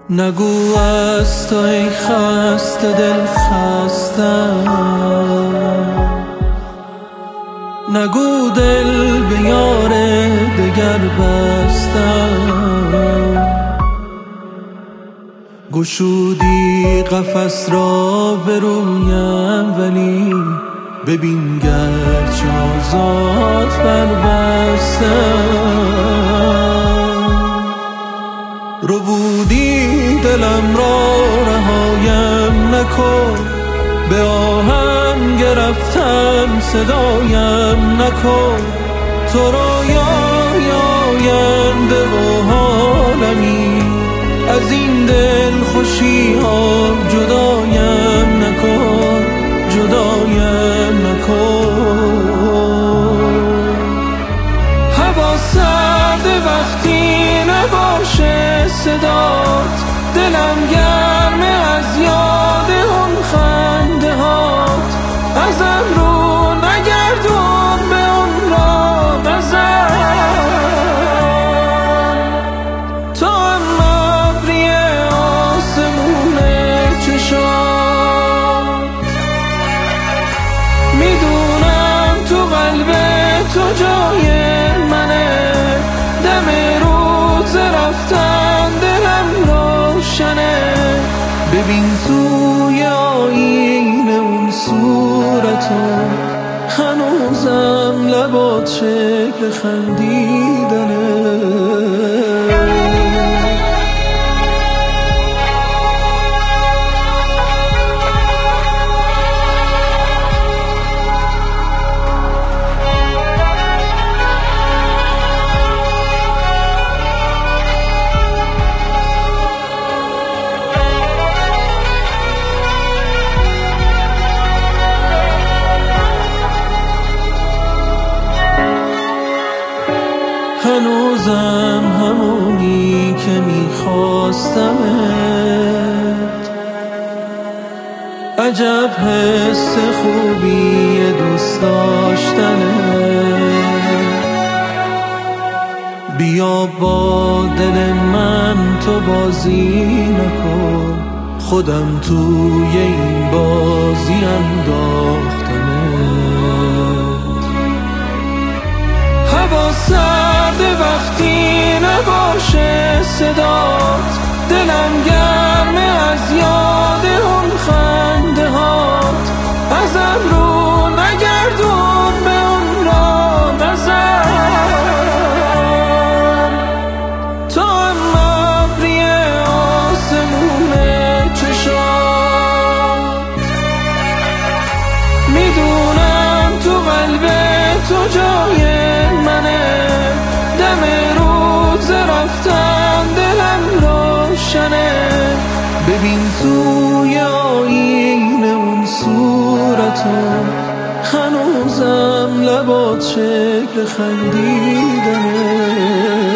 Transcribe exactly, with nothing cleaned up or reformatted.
نگو از تو ای خسته دل خستم، نگو دل به یار دگر بستم. گشودی قفس را به رویم ولی ببین گرچه آزاد بربستم. ربودی دلم را رهایم نکن، به آهنگ رفتن صدایم نکن. تو رویای آینده و حالمی، از این دل خوشی ها جدایم نکن، جدایم نکن. هوا سرد وقتی نباشه صدات، دلم گرمه از یاد اون خنده هات. ازم رو نگردون به اون را نزن، تو هم ابری آسمون چشات. میدونم تو قلب تو جای منه، دم روز رفتن دلم روشنه. ببین توی آینه اون صورتو، هنوزم لبات شکل خندیدنه. هنوزم همونی که میخواستمت، عجب حس خوبی دوست داشتنت. بیا با دل من تو بازی نکن، خودم توی این بازی انداختمت. هوا سرد وقتی نباشه صدات، دلم گرمه از یاد اون خنده هات. ازم رو نگردون به اون را نزن، تو هم ابری آسمون چشات. میدونم تو قلب تو جای منه، دم روز رفتن دلم روشنه. ببین توی آینه اون صورتو، هنوزم لبات شکل خندیدنه.